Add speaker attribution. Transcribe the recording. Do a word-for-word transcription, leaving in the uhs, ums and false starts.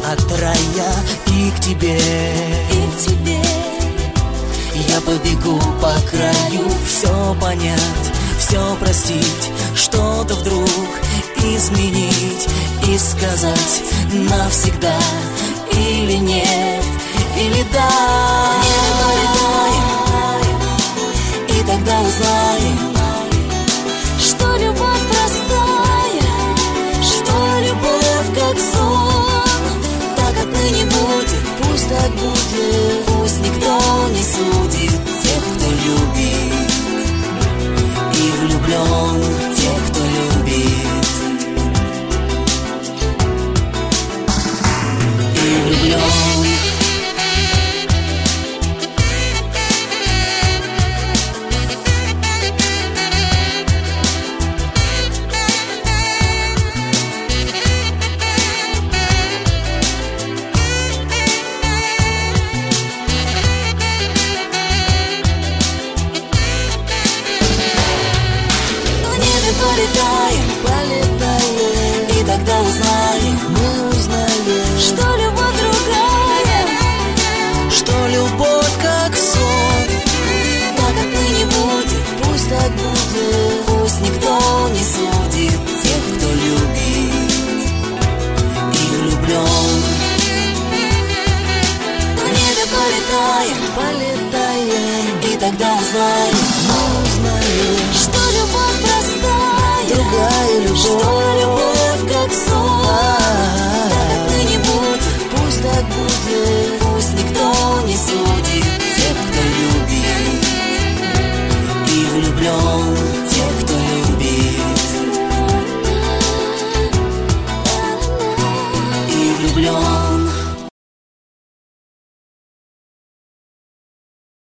Speaker 1: от рая и к тебе,
Speaker 2: и к тебе.
Speaker 1: Я побегу по краю, все понять, все простить, что-то вдруг изменить и сказать навсегда или нет, или да. И тогда узнаем,
Speaker 2: что любовь простая, что любовь как сон.
Speaker 1: так отныне будет,
Speaker 2: Пусть так будет,
Speaker 1: пусть никто не судит тех, кто любит, и влюблен тех, кто любит, и влюблен. Полетаем,
Speaker 2: полетаем,
Speaker 1: и тогда узнаем,
Speaker 2: мы узнаем,
Speaker 1: что любовь другая, что любовь как сон. Так отныне будет,
Speaker 2: пусть так будет,
Speaker 1: пусть никто не судит тех, кто любит и влюблен. В небе полетаем,
Speaker 2: полетаем,
Speaker 1: и тогда узнаем,
Speaker 2: мы узнаем,
Speaker 1: что любовь простая,
Speaker 2: другая любовь.
Speaker 1: что